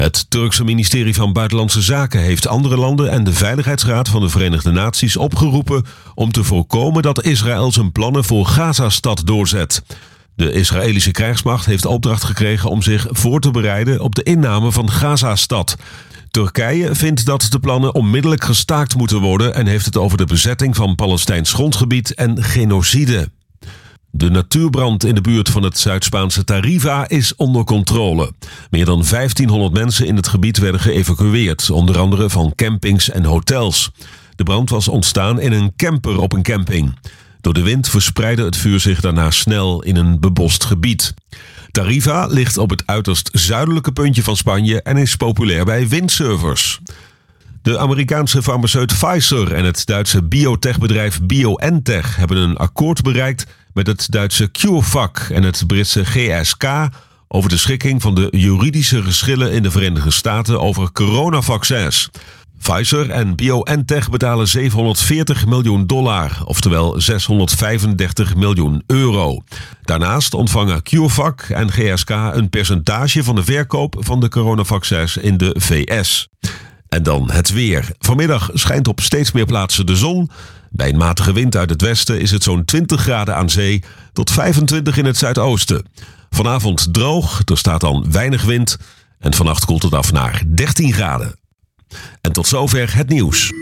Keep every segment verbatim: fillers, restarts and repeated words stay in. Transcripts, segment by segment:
Het Turkse ministerie van Buitenlandse Zaken heeft andere landen en de Veiligheidsraad van de Verenigde Naties opgeroepen om te voorkomen dat Israël zijn plannen voor Gazastad doorzet. De Israëlische krijgsmacht heeft opdracht gekregen om zich voor te bereiden op de inname van Gazastad. Turkije vindt dat de plannen onmiddellijk gestaakt moeten worden en heeft het over de bezetting van Palestijns grondgebied en genocide. De natuurbrand in de buurt van het Zuid-Spaanse Tarifa is onder controle. Meer dan vijftienhonderd mensen in het gebied werden geëvacueerd, onder andere van campings en hotels. De brand was ontstaan in een camper op een camping. Door de wind verspreidde het vuur zich daarna snel in een bebost gebied. Tarifa ligt op het uiterst zuidelijke puntje van Spanje en is populair bij windsurfers. De Amerikaanse farmaceut Pfizer en het Duitse biotechbedrijf BioNTech hebben een akkoord bereikt met het Duitse CureVac en het Britse G S K over de schikking van de juridische geschillen in de Verenigde Staten over coronavaccins. Pfizer en BioNTech betalen zevenhonderdveertig miljoen dollar, oftewel zeshonderdvijfendertig miljoen euro. Daarnaast ontvangen CureVac en G S K een percentage van de verkoop van de coronavaccins in de V S. En dan het weer. Vanmiddag schijnt op steeds meer plaatsen de zon. Bij een matige wind uit het westen is het zo'n twintig graden aan zee tot vijfentwintig in het zuidoosten. Vanavond droog, er staat dan weinig wind en vannacht koelt het af naar dertien graden. En tot zover het nieuws.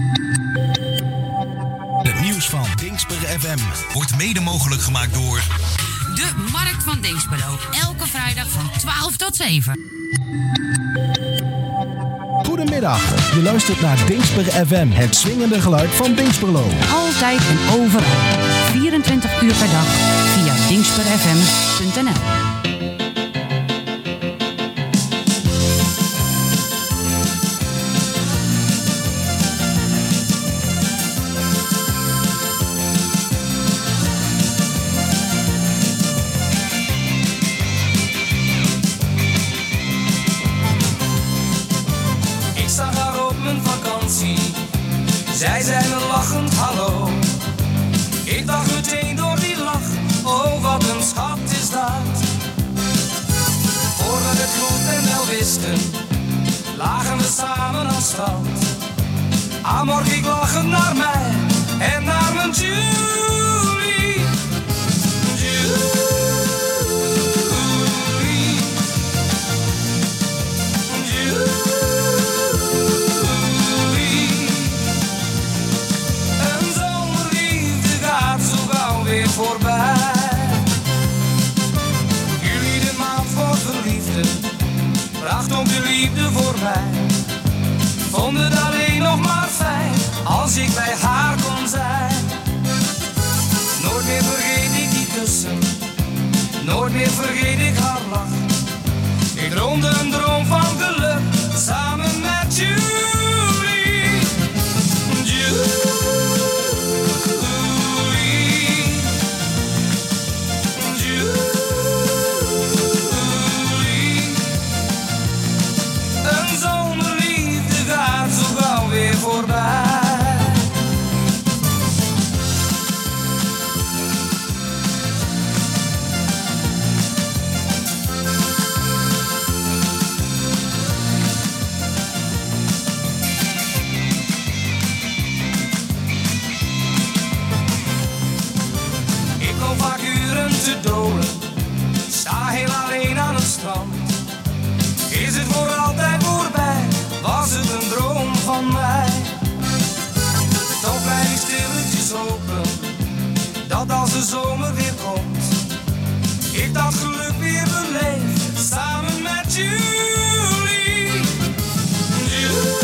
Het nieuws van Dingsper F M wordt mede mogelijk gemaakt door de Markt van Dinxperlo. Elke vrijdag van twaalf tot zeven. Goedemiddag, je luistert naar Dingsper F M, het swingende geluid van Dingsperlo. Altijd en overal, vierentwintig uur per dag, via dingsper f m punt n l. Zij zei me lachend hallo. Ik dacht meteen door die lach, oh wat een schat is dat. Voor we het goed en wel wisten, lagen we samen als stad. Ah, morgen ik lachend naar mij en naar mijn Julie. Julie. Voorbij. Jullie de maand voor verliefden bracht ook de liefde voor mij. Vond het alleen nog maar fijn als ik bij haar kon zijn. Nooit meer vergeet ik die kussen, nooit meer vergeet ik haar lach. Ik droomde een droom van geluk samen met Julie. Julie. Voorbij. Ik kom vaak uren te dolen, sta heel alleen aan het strand. Is het voor altijd voorbij? Was het een droom van mij? Toch blijf ik stilletjes hopen dat als de zomer weer komt, ik dat geluk weer beleef samen met Julie. Julie.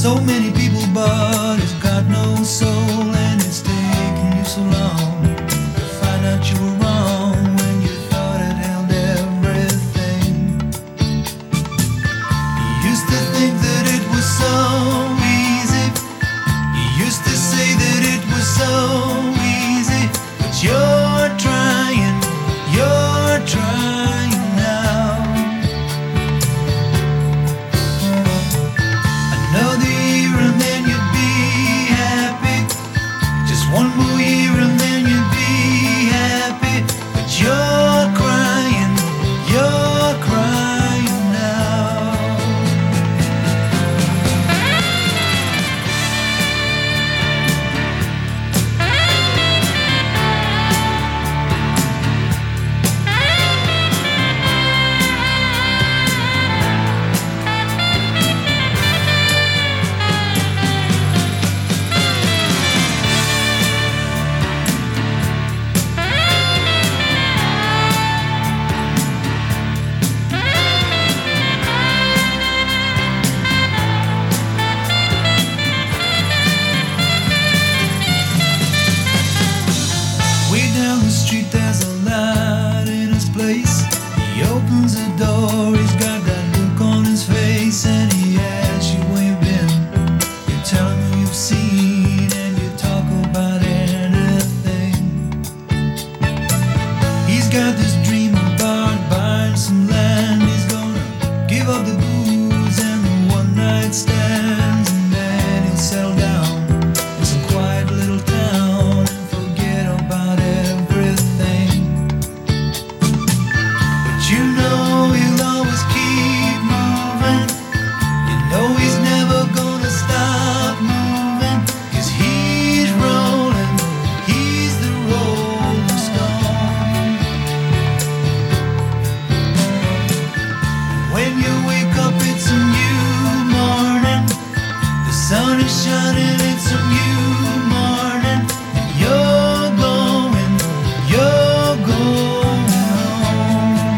so many people, but it's got no soul, and it's taken you so long to find out you were wrong when you thought it held everything. You used to think that it was so easy. You used to say that it was so easy, but you're trying, you're trying now. Another year and then you'd be happy. Just one more year and then you'd be happy. But you're crying, you're crying now. Way down the street there's a light in his place. He opens the door, he's got that look on his face, and he asks you where you've been. You tell him who you've seen, and you talk about anything. He's got this dream about buying some land. He's gonna give up the booze and the one night stands, and then he'll settle down in some quiet little town and forget about everything. But you know he'll always keep moving. You know he's never gonna stop moving, 'cause he's rolling, he's the rolling stone. When you wake up it's a new morning. The sun is shining, it's a new morning. And you're going, you're going home.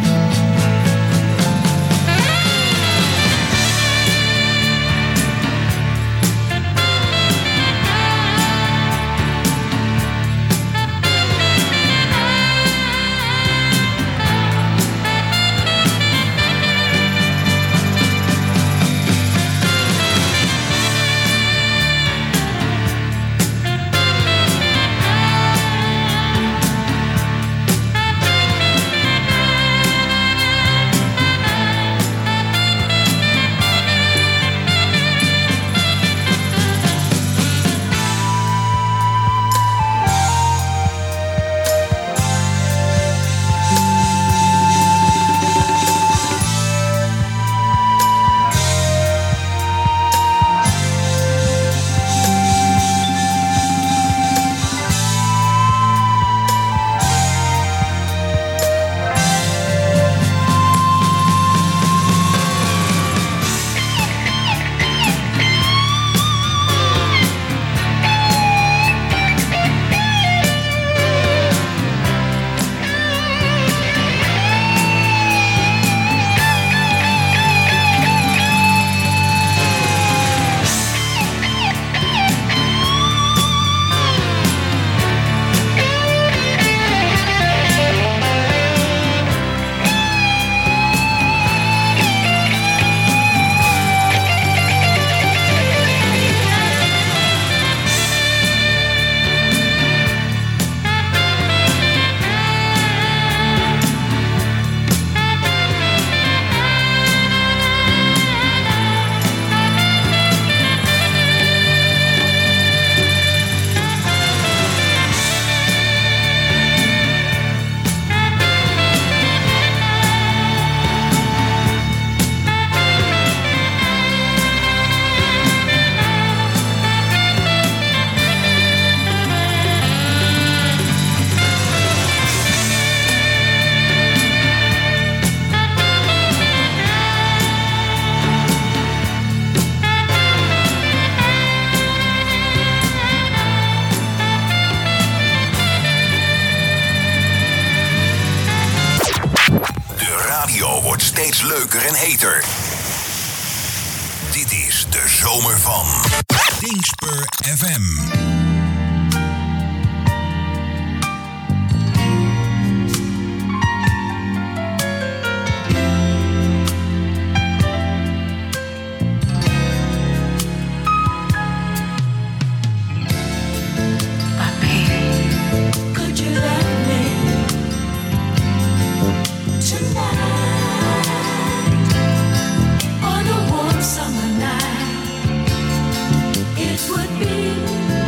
Wordt steeds leuker en heter. Dit is de zomer. zomer van Dingsper F M. Summer night, it would be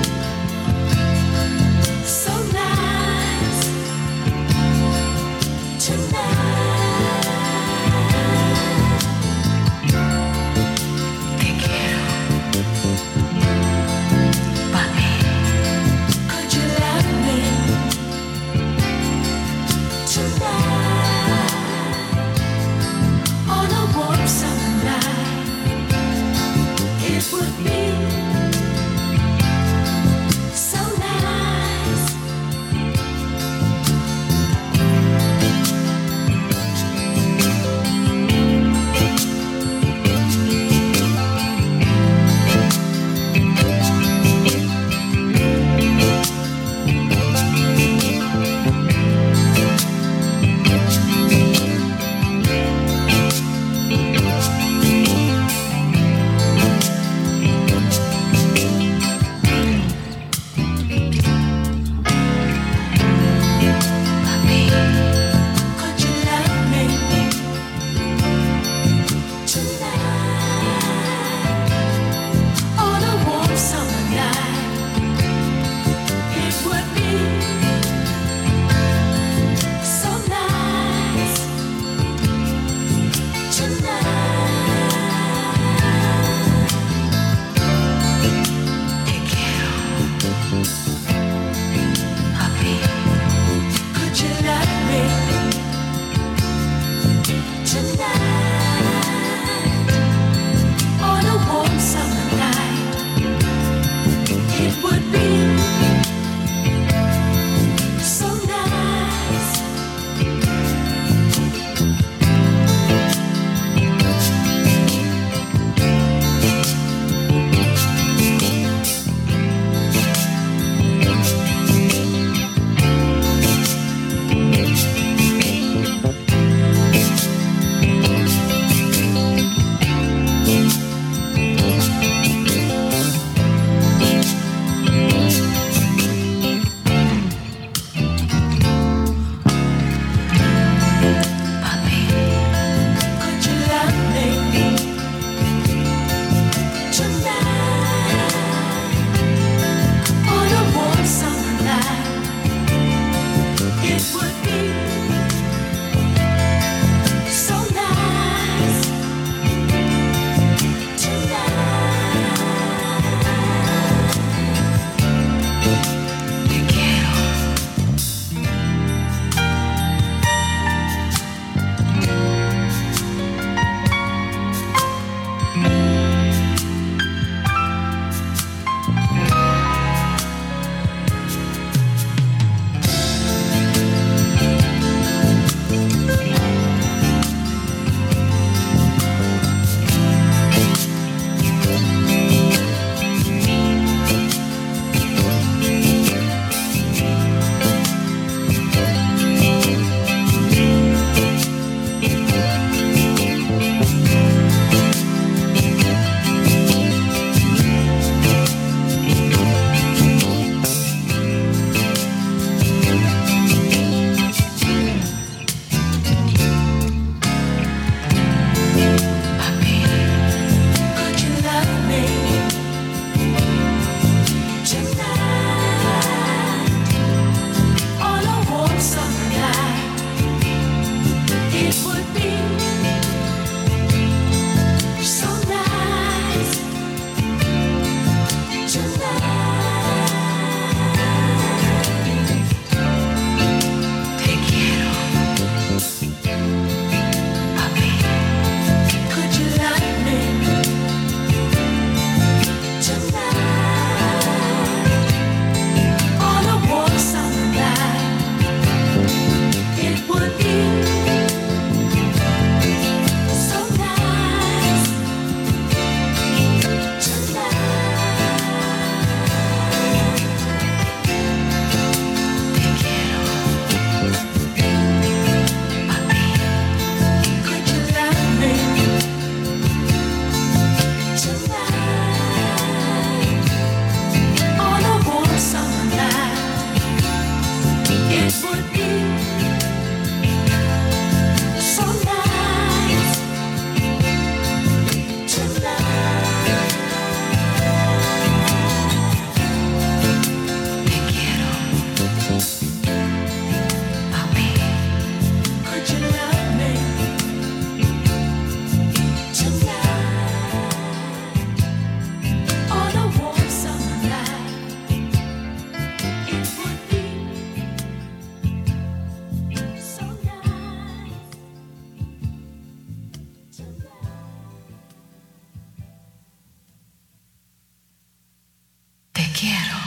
quiero,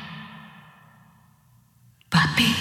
papi.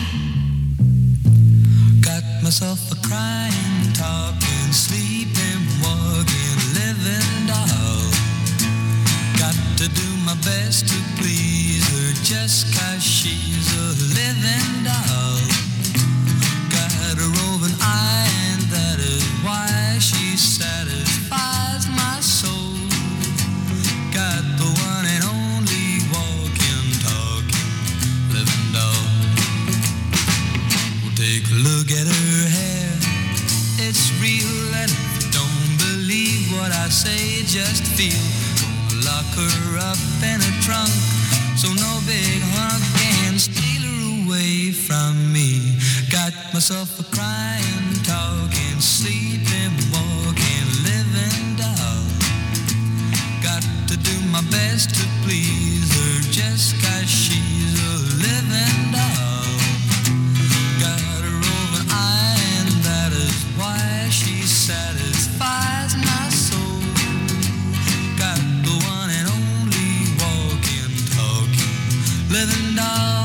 Got myself a crying, talking, sleeping, walking, living doll. Got to do my best to please her just 'cause she's a living doll. Got a roving eye and that is why she satisfies my soul. Got the one and only walking, talking, living doll. Well, take a look at her hair, it's real, and if you don't believe what I say, just feel. Gonna lock her up in a trunk, so no big hunk can steal her away from me. Got myself a crying, talking, sleeping, walking, living doll. Got to do my best to please her just 'cause she's a living doll. Got a roving eye and that is why she satisfies my soul. Got the one and only walking, talking, living doll.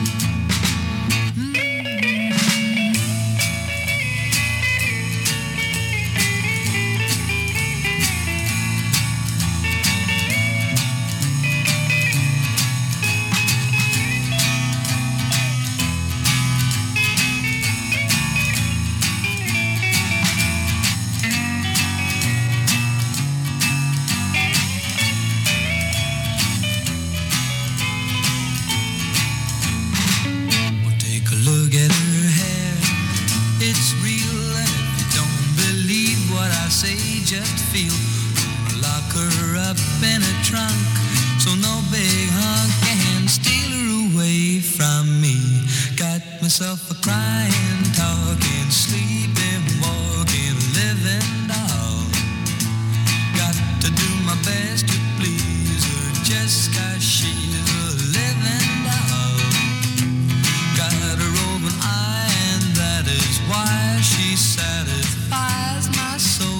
Just feel. Gonna lock her up in a trunk, so no big hunk can steal her away from me. Got myself a crying, talking, sleeping, walking, living doll. Got to do my best to please her just 'cause she's a living doll. Got a roving eye and that is why she satisfies my soul.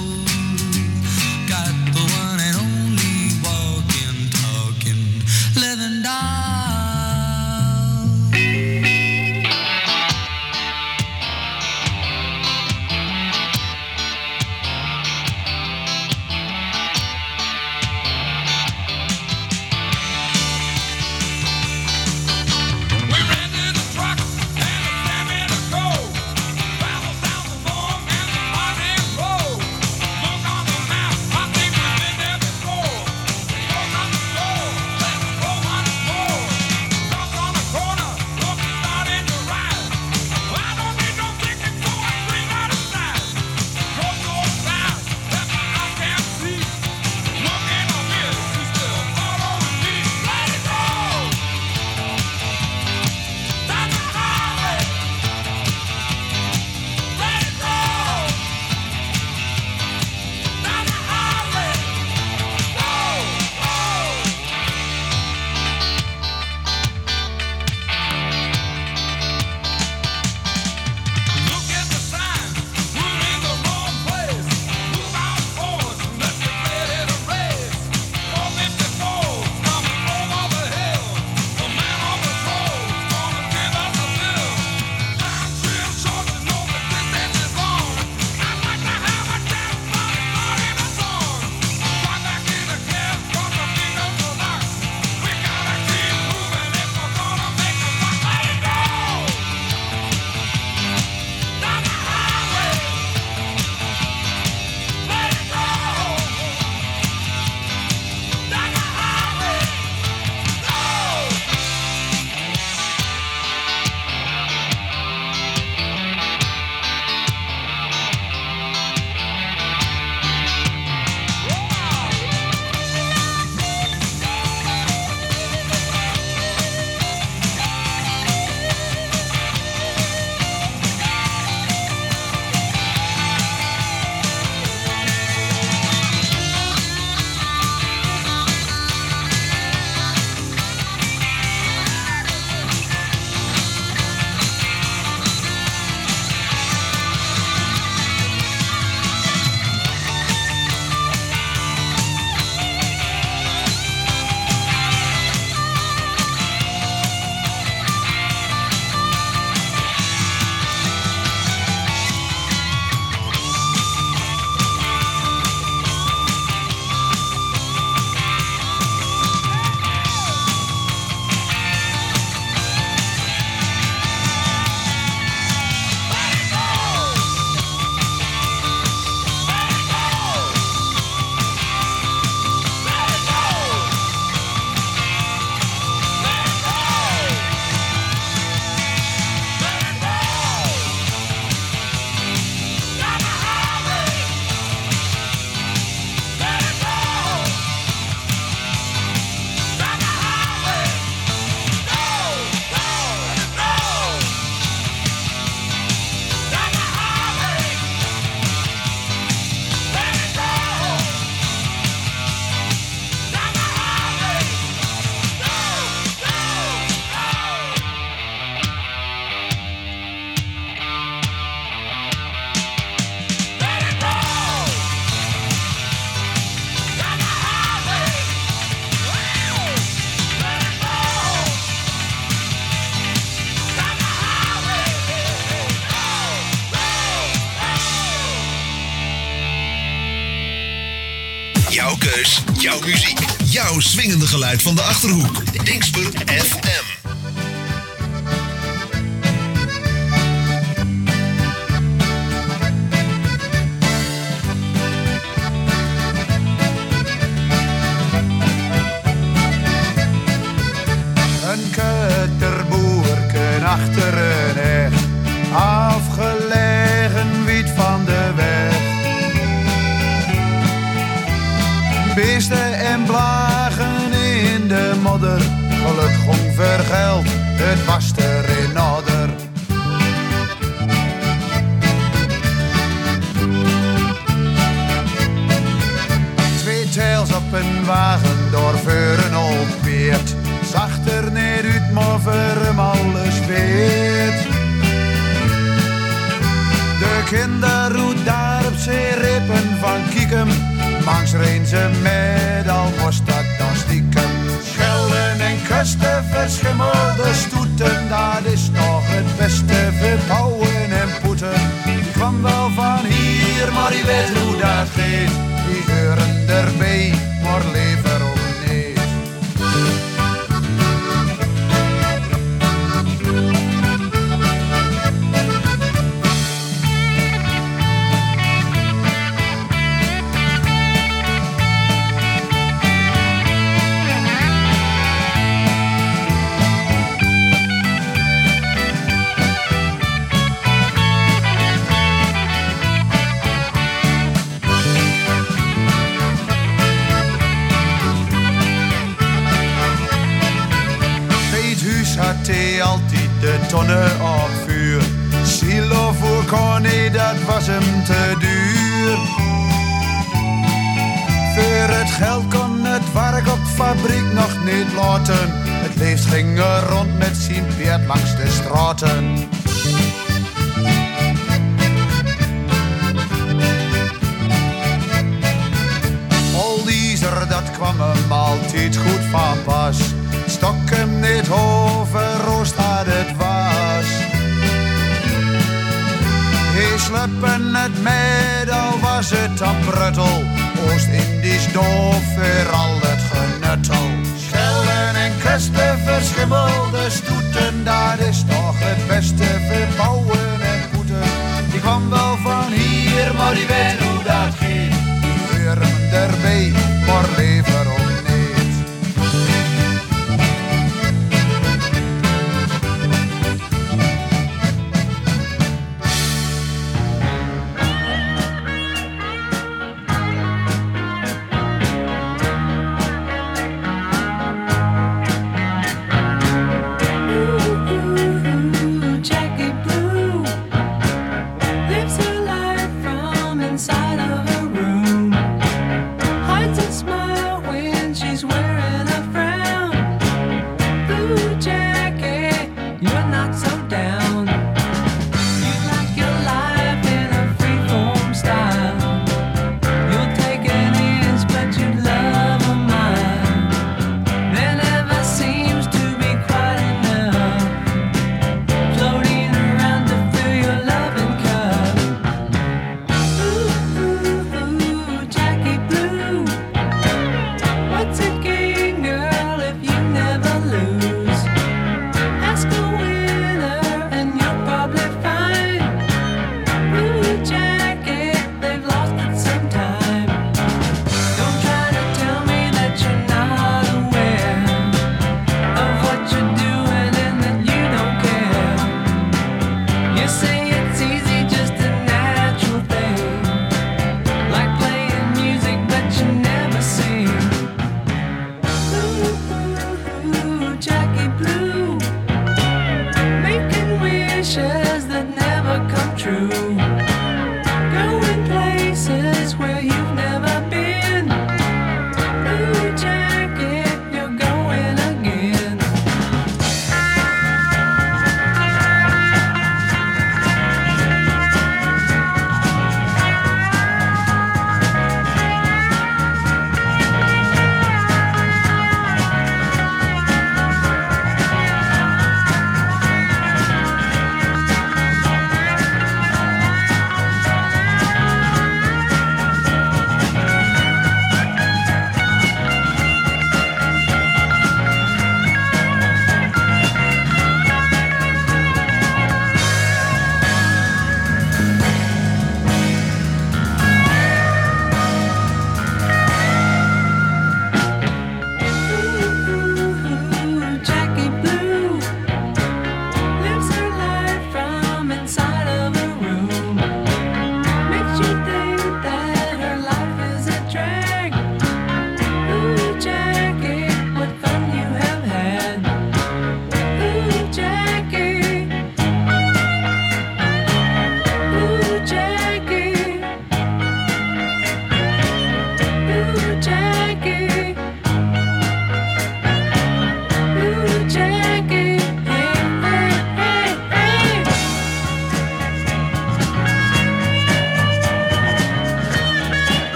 Dus jouw muziek, jouw swingende geluid van de Achterhoek. Dingsper F M. Een kutterboerken achter een heg, afgelegen wiet van de weg. Beesten en blagen in de modder, geluk gong vergeld, het was er in orde. Twee tails op een wagen door een old beert, zag er niet uit, maar voor hem alles weet. De kinderroet daar op zee rippen van Kiekem, langs reen ze met al moest dat dan stiekem. Schelden en kusten, verschimmelde stoeten, dat is nog het beste verbouwen en poeten. Die kwam wel van hier, maar die weet hoe dat gaat. Die geuren erbij, maar liever ook niet. Altijd de tonnen op vuur. Silo voor Connie, dat was hem te duur. Voor het geld kon het werk op fabriek nog niet laten. Het leeft ging er rond met zijn peert langs de straten. Al diezer, dat kwam hem altijd goed van pas. Stok hem niet over, roost dat het was. Hij sleppen het met, al was het aan pruttel. Oost-Indisch doof voor al het genuttel. Schelden en kusten, verschimmelde stoeten, dat is toch het beste verbouwen en poeten. Die kwam wel van hier, maar die weet hoe dat gaat. Die huren erbij, maar liever ook niet.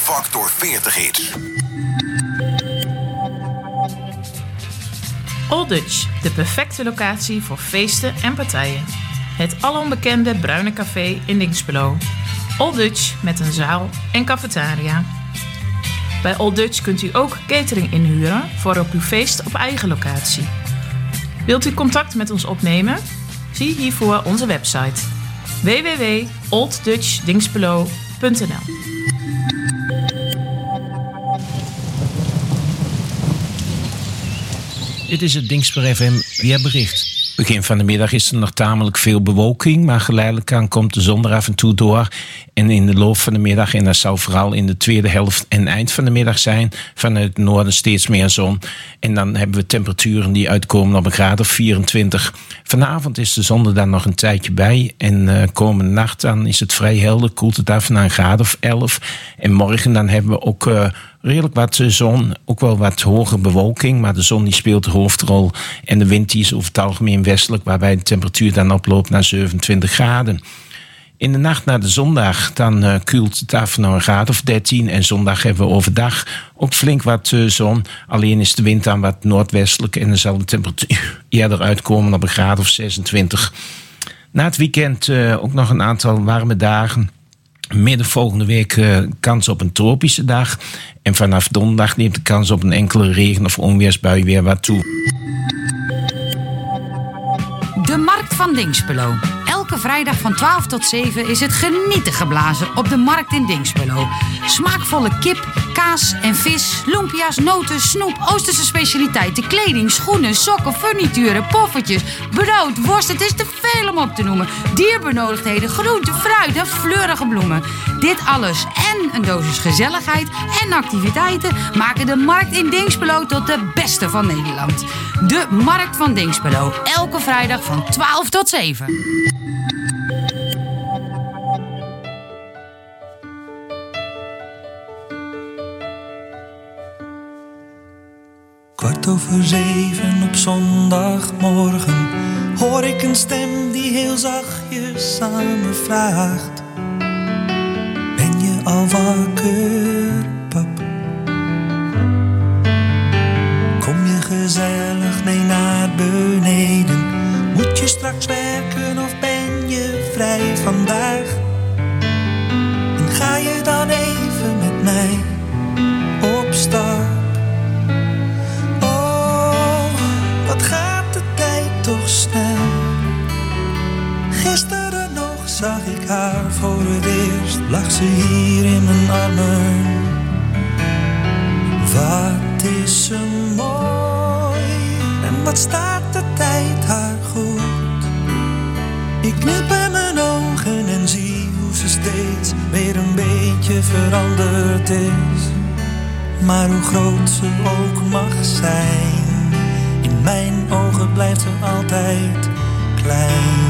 Factor veertig hits. Old Dutch, de perfecte locatie voor feesten en partijen. Het alombekende Bruine Café in Dinxperlo. Old Dutch met een zaal en cafetaria. Bij Old Dutch kunt u ook catering inhuren voor op uw feest op eigen locatie. Wilt u contact met ons opnemen? Zie hiervoor onze website w w w punt old dutch dinxperlo punt n l. Dit is het Dinxper F M weerbericht. Begin van de middag is er nog tamelijk veel bewolking, maar geleidelijk aan komt de zon er af en toe door. En in de loop van de middag, en dat zal vooral in de tweede helft en eind van de middag zijn, vanuit het noorden steeds meer zon. En dan hebben we temperaturen die uitkomen op een graad of vierentwintig. Vanavond is de zon er dan nog een tijdje bij. En uh, komende nacht dan is het vrij helder, koelt het af naar een graad of elf. En morgen dan hebben we ook Uh, redelijk wat zon, ook wel wat hoge bewolking, maar de zon die speelt de hoofdrol en de wind die is over het algemeen westelijk, waarbij de temperatuur dan oploopt naar zevenentwintig graden. In de nacht naar de zondag dan uh, koelt het af naar een graad of dertien en zondag hebben we overdag ook flink wat uh, zon, alleen is de wind dan wat noordwestelijk en dan zal de temperatuur eerder uitkomen op een graad of zesentwintig. Na het weekend uh, ook nog een aantal warme dagen. Midden volgende week uh, kans op een tropische dag. En vanaf donderdag neemt de kans op een enkele regen- of onweersbui weer wat toe. De Markt van Dinxperlo. Elke vrijdag van twaalf tot zeven is het genieten geblazen op de Markt in Dinxperlo. Smaakvolle kip, kaas en vis, lumpia's, noten, snoep, Oosterse specialiteiten, kleding, schoenen, sokken, furnituren, poffertjes, brood, worst. Het is te veel om op te noemen. Dierbenodigdheden, groenten, fruit en fleurige bloemen. Dit alles en een dosis gezelligheid en activiteiten maken de Markt in Dinxperlo tot de beste van Nederland. De Markt van Dinxperlo. Elke vrijdag van twaalf tot zeven. Kwart over zeven op zondagmorgen hoor ik een stem die heel zachtjes aan me vraagt: ben je al wakker, pap? Kom je gezellig mee naar beneden? Moet je straks werken of ben je vrij vandaag? En ga je dan even met mij op stap? Wat gaat de tijd toch snel? Gisteren nog zag ik haar voor het eerst. Lag ze hier in mijn armen. Wat is ze mooi. En wat staat de tijd haar goed. Ik knip in mijn ogen en zie hoe ze steeds weer een beetje veranderd is. Maar hoe groot ze ook mag zijn, in mijn ogen blijft ze altijd klein.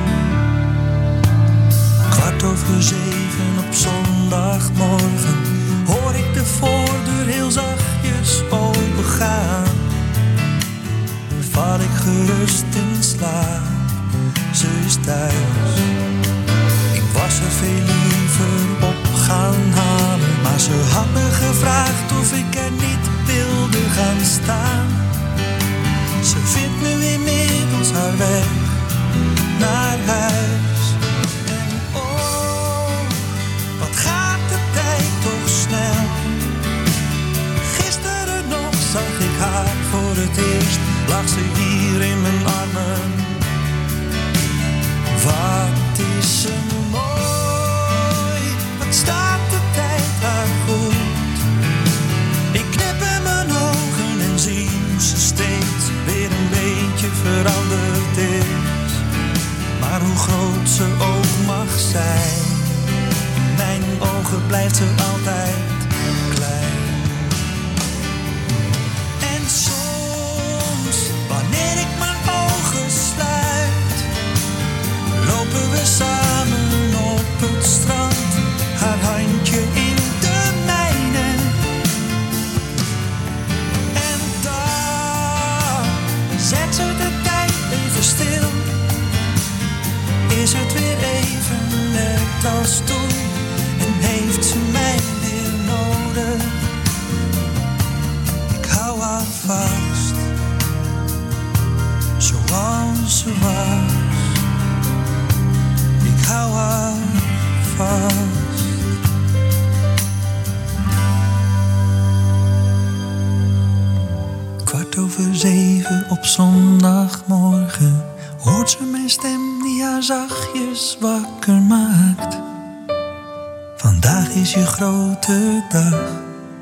Kwart over zeven op zondagmorgen hoor ik de voordeur heel zachtjes opengaan. Val ik gerust in slaap, ze is thuis. Ik was er veel liever op gaan halen, maar ze had me gevraagd of ik er niet wilde gaan staan. Ze vindt nu inmiddels haar weg naar huis. En oh, wat gaat de tijd toch snel. Gisteren nog zag ik haar voor het eerst. Lag ze hier in mijn armen. Wat is ze mooi. Wat staat de tijd haar goed. Ik knip in mijn ogen en zie hoe ze steeds weer een beetje veranderd is. Maar hoe groot ze ook mag zijn, in mijn ogen blijft ze altijd klein. En soms, wanneer ik mijn ogen sluit, lopen we samen op het strand, haar handje in de mijne. En daar zet ze de tijd even stil. Is het weer even net als toen en heeft ze mij weer stem die haar zachtjes wakker maakt. Vandaag is je grote dag.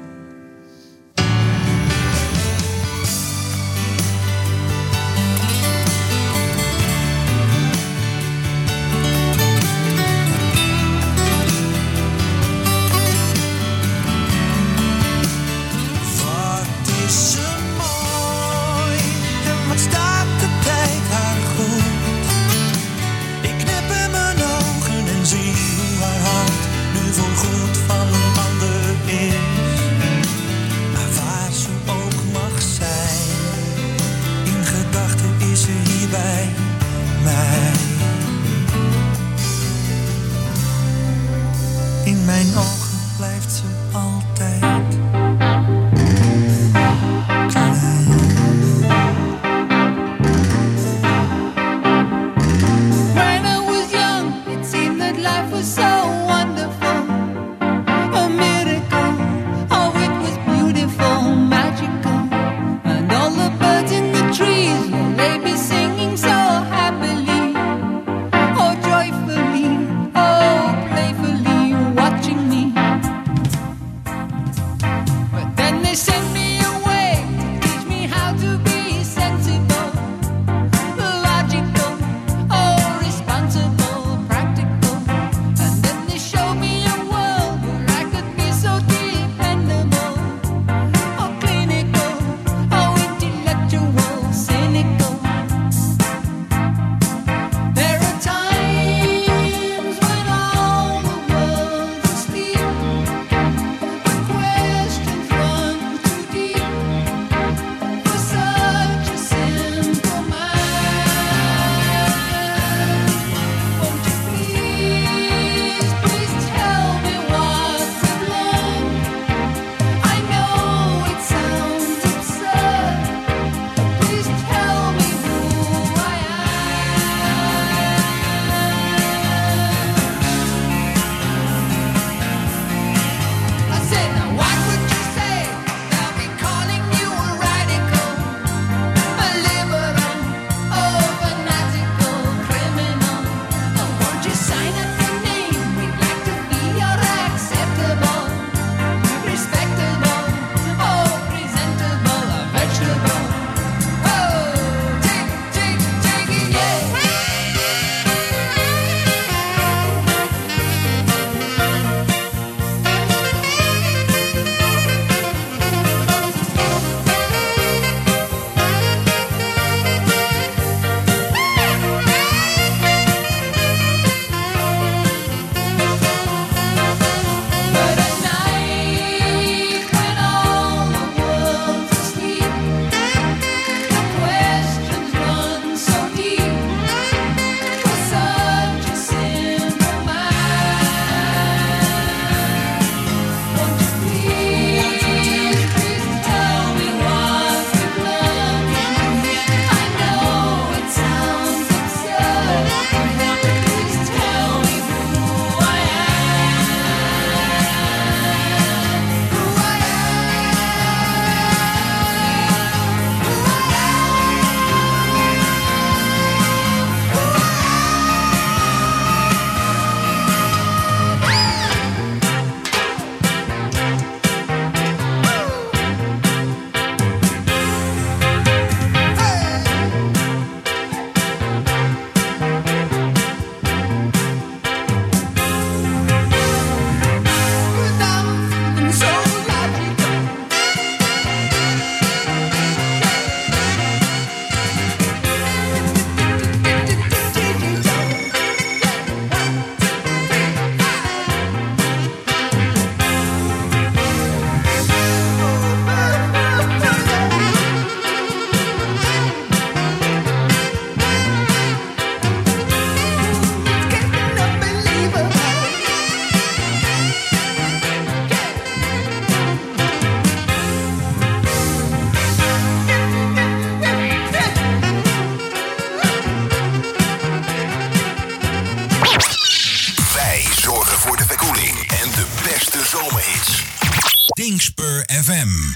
Dingspur F M.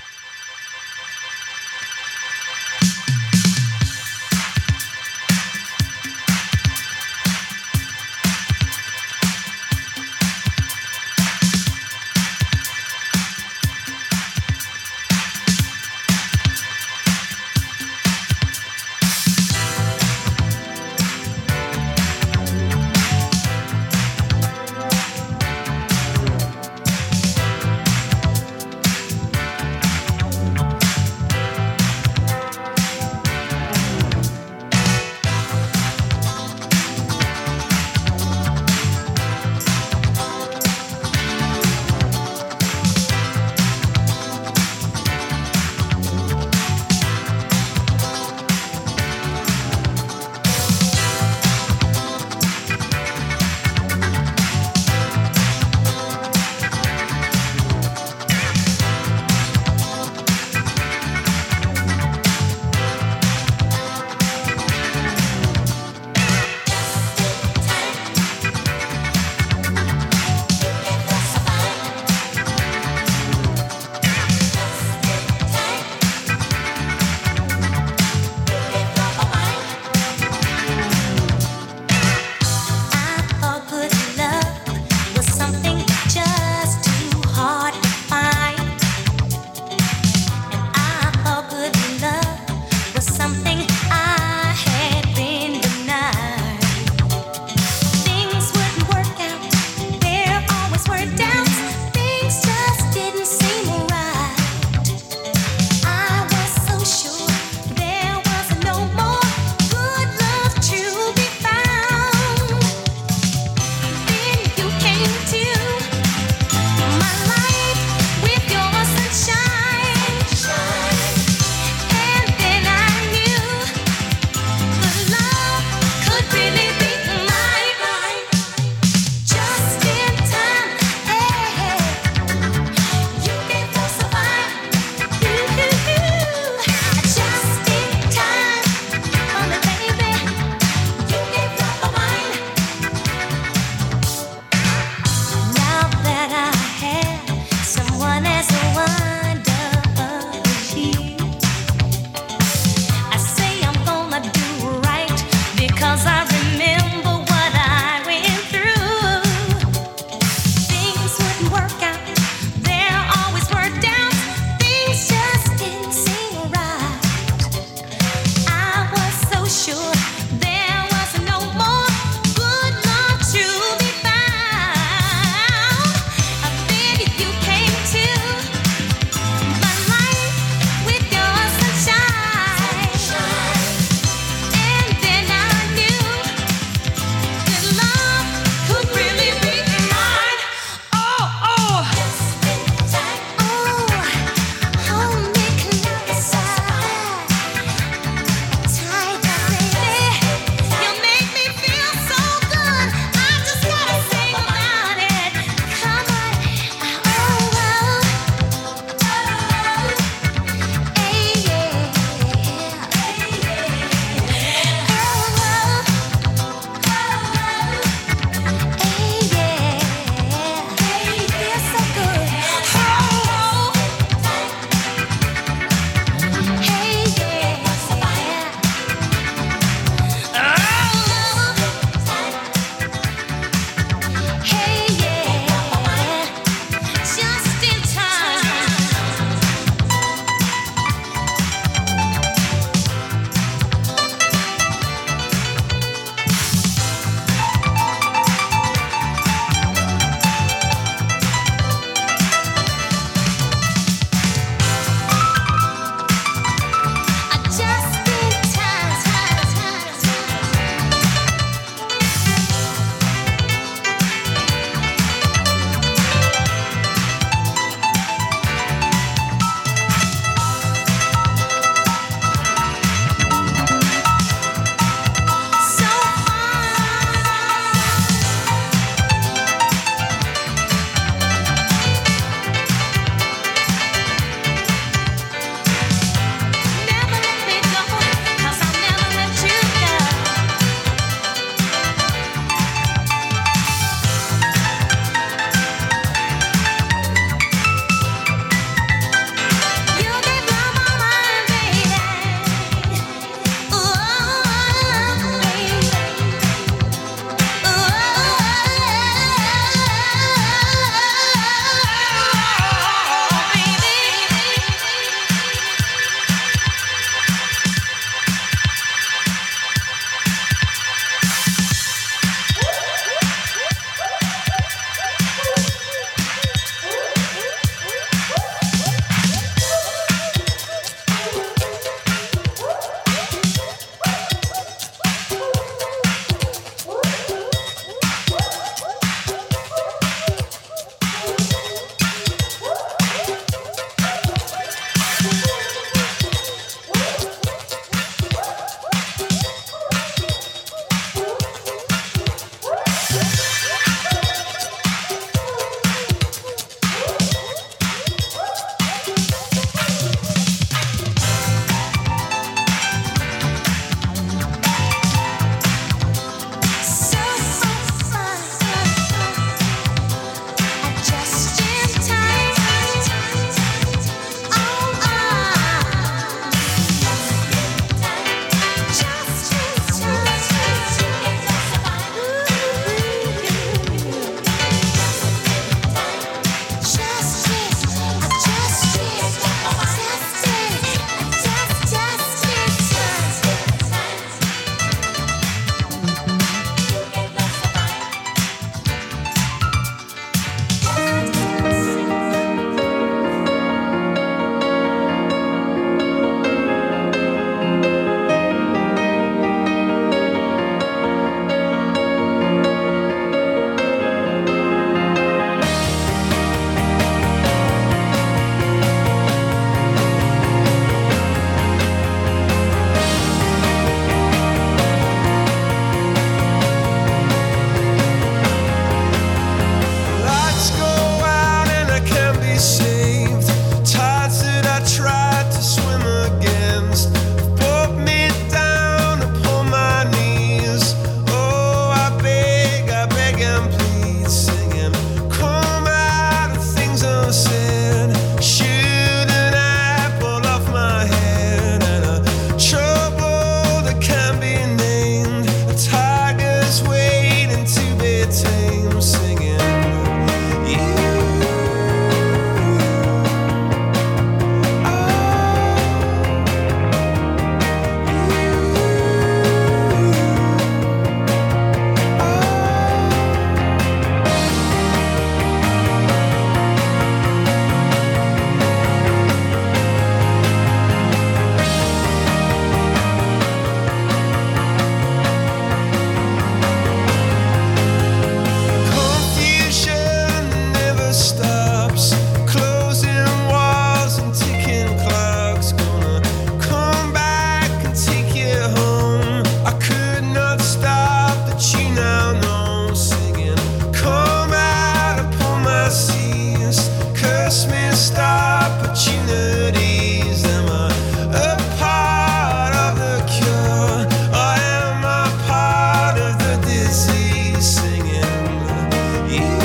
missed opportunities. Am I a part of the cure, or am I part of the disease? Singing you.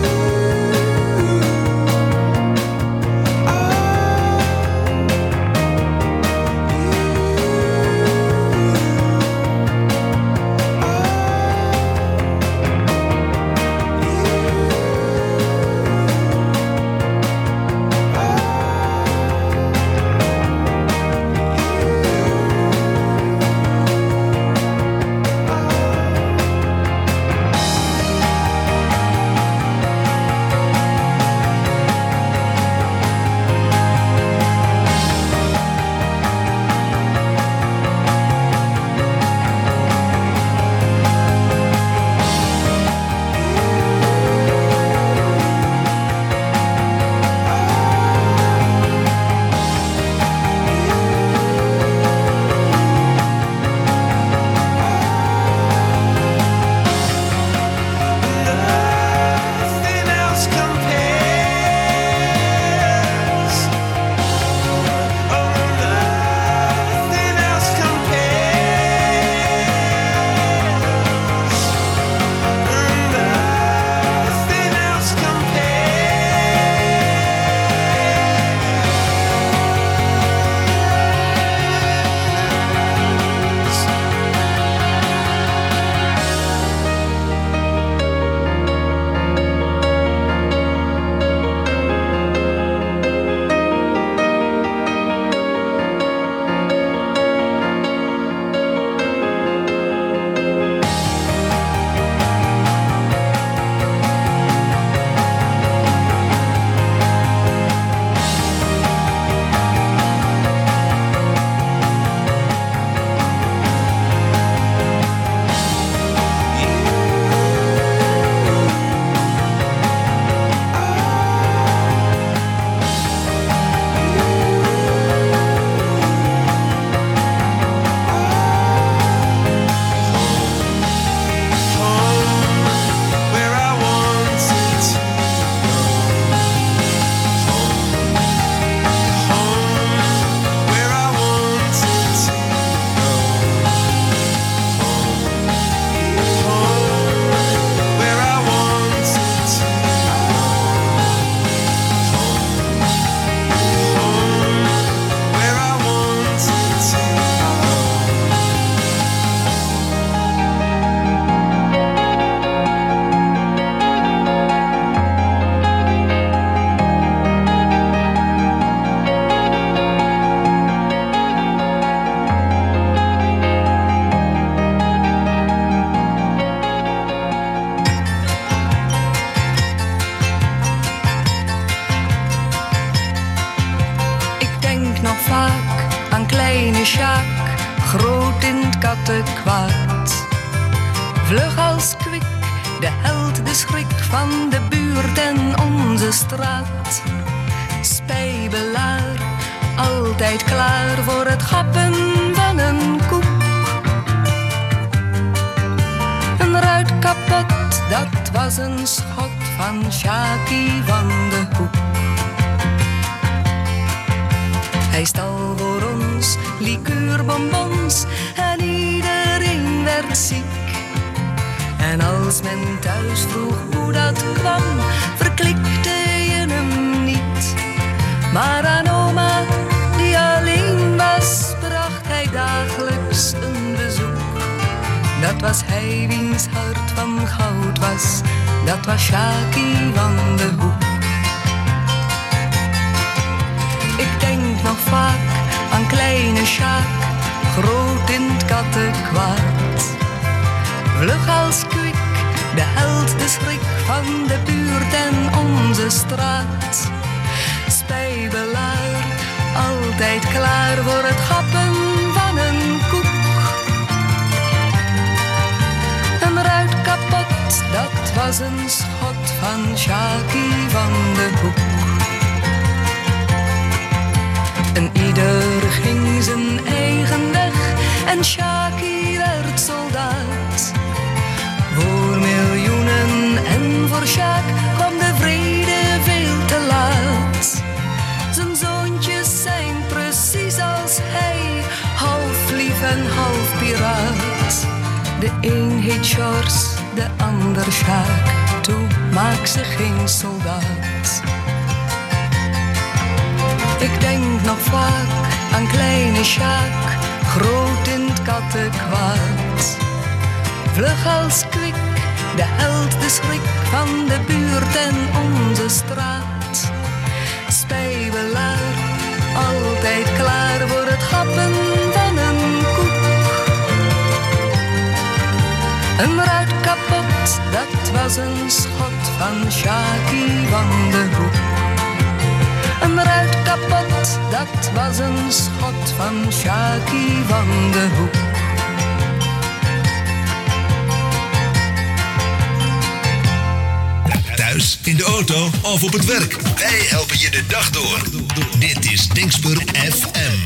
groot in het kattenkwaad. Vlug als kwik, de held, de schrik van de buurt en onze straat. Spijbelaar, altijd klaar voor het gappen van een koek. Een ruit kapot, dat was een schot van Sjaki van de Hoek. Hij stal voor ons liqueurbonbons en iedereen werd ziek. En als men thuis vroeg hoe dat kwam, verklikte je hem niet. Maar aan oma, die alleen was, bracht hij dagelijks een bezoek. Dat was hij wiens hart van goud was, dat was Sjaki van de Hoek. Ik denk nog vaak aan kleine Sjaak, groot in het kattenkwaad. Vlug als kwik, de held, de schrik van de buurt en onze straat. Spijbelaar, altijd klaar voor het gappen van een koek. Een ruit kapot, dat was een schot van Sjaki van de Hoek. En ieder ging zijn eigen weg en Sjaki werd soldaat. Voor miljoenen en voor Sjaak kwam de vrede veel te laat. De een heet Sjors, de ander Sjaak. Toe maak ze geen soldaat. Ik denk nog vaak aan kleine Sjaak, groot in het kattenkwaad. Vlug als kwik, de held, de schrik van de buurt en onze straat. Spijbelaar, altijd klaar voor het happen van een koek. Een ruit kapot, dat was een schot van Sjaakie van de Hoek. Een ruit kapot, dat was een schot van Sjaakie van de Hoek. Thuis, in de auto of op het werk. Wij helpen je de dag door. Dit is Dingsper F M.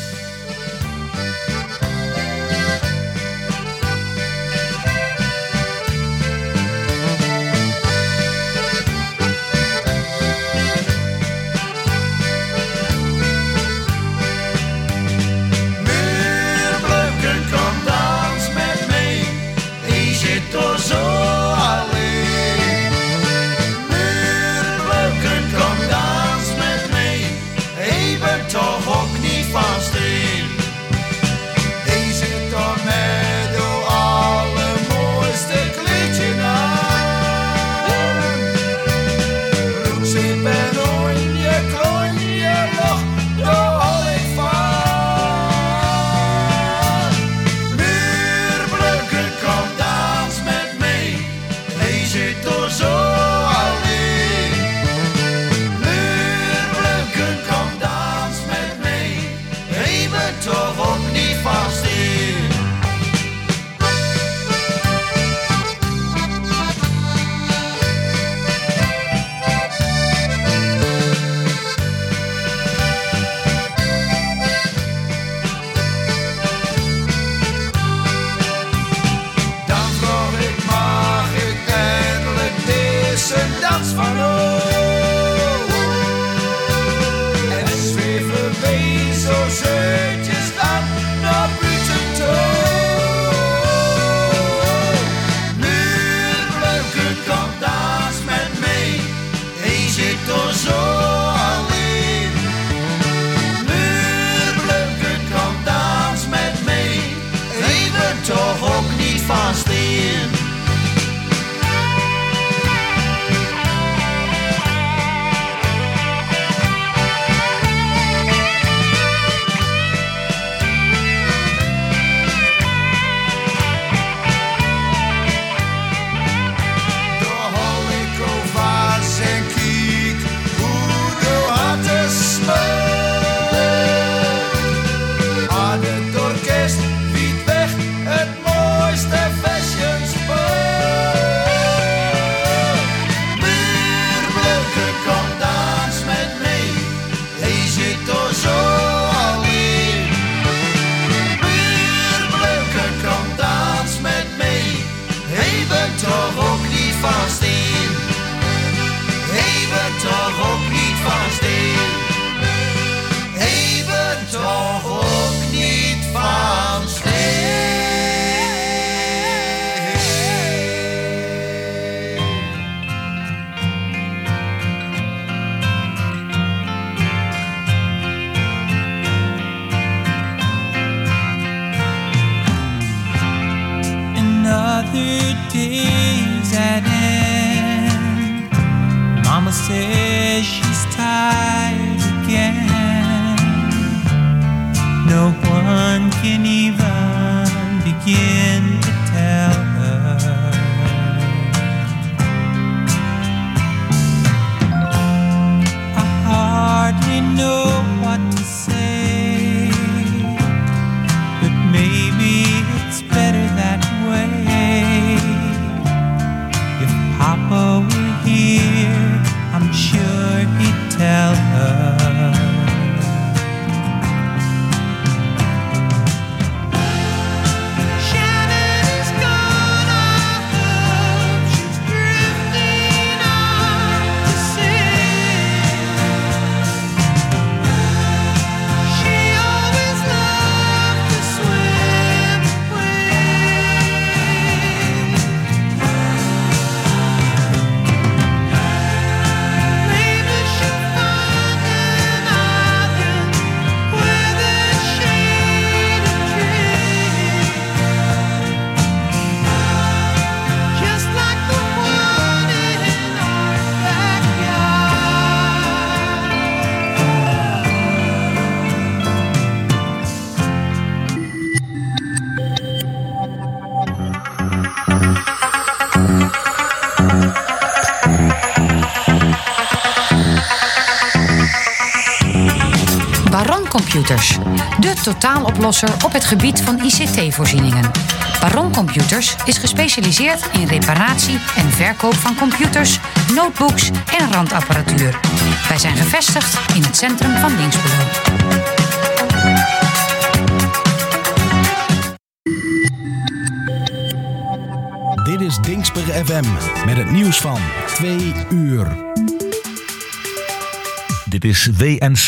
Says she's tired again. No one can even begin to tell her. I hardly know what to say, but maybe it's better that way. If Papa were here, I'm sure he'd tell her. Shannon is gone, I hope she's drifting out to sea. Computers. De totaaloplosser op het gebied van I C T-voorzieningen. Baron Computers is gespecialiseerd in reparatie en verkoop van computers, notebooks en randapparatuur. Wij zijn gevestigd in het centrum van Dinxperlo. Dit is Dinxper F M met het nieuws van twee uur. Dit is W N C